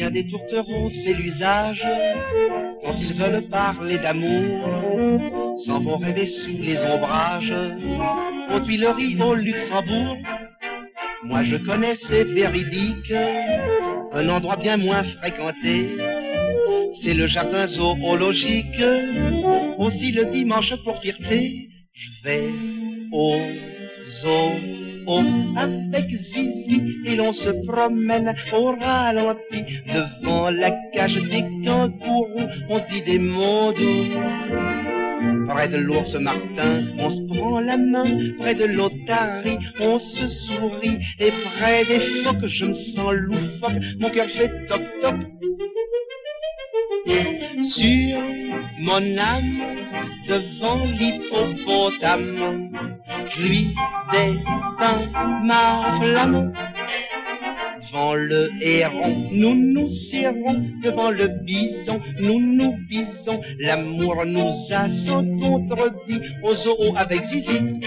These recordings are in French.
bien des tourtereaux, c'est l'usage. Quand ils veulent parler d'amour, s'en vont rêver sous les ombrages. Aux Tuileries, au Luxembourg, moi je connais, c'est véridique, un endroit bien moins fréquenté, c'est le jardin zoologique. Aussi le dimanche pour fierté, je vais au zoo avec Zizi et l'on se promène au ralenti devant la cage des kangourous. On se dit des mots doux. Près de l'ours Martin, on se prend la main. Près de l'otarie, on se sourit. Et près des phoques, je me sens loufoque. Mon cœur fait toc toc. Sur mon âme, devant l'hippopotame, je lui dépeins ma flamme. Devant le héron, nous nous serrons. Devant le bison, nous nous bisons. L'amour nous a sans contredit au zoo avec Zizi.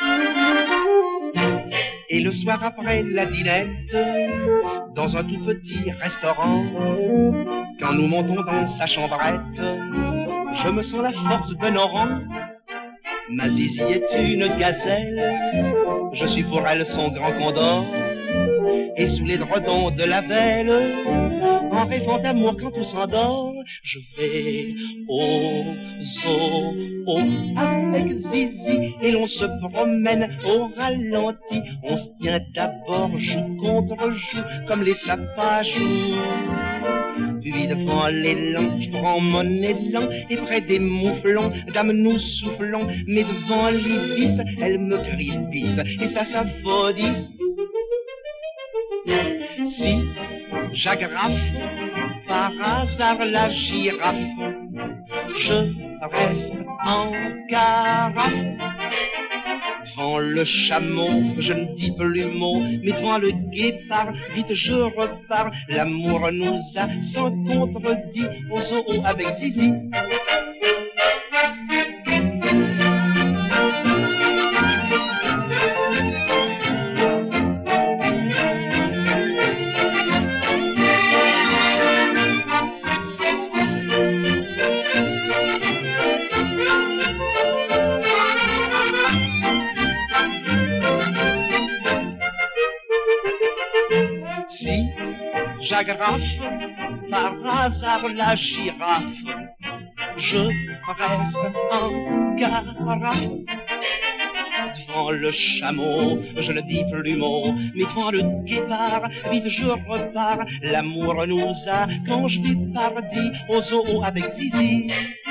Et le soir après la dînette, dans un tout petit restaurant, quand nous montons dans sa chambrette, je me sens la force de nos rangs. Ma Zizi est une gazelle, je suis pour elle son grand condor. Et sous les dredons de la belle, en rêvant d'amour quand on s'endort, je vais au zoo avec Zizi et l'on se promène au ralenti. On se tient d'abord joue contre joue comme les sapajous. Puis devant l'élan, je prends mon élan et près des mouflons, dame nous soufflons. Mais devant l'ibis, elle me crie bis et ça s'affodisse. Si j'agrafe par hasard la girafe, je reste en carafe. Devant le chameau, je ne dis plus mot, mais devant le guépard, vite je repars. L'amour nous a sans contredit au zoo avec Zizi. Si j'agrafe par hasard la girafe, je reste en carafe. Devant le chameau, je ne dis plus mot, mais devant le guépard, vite je repars. L'amour nous a, quand je vais partir au zoo avec Zizi.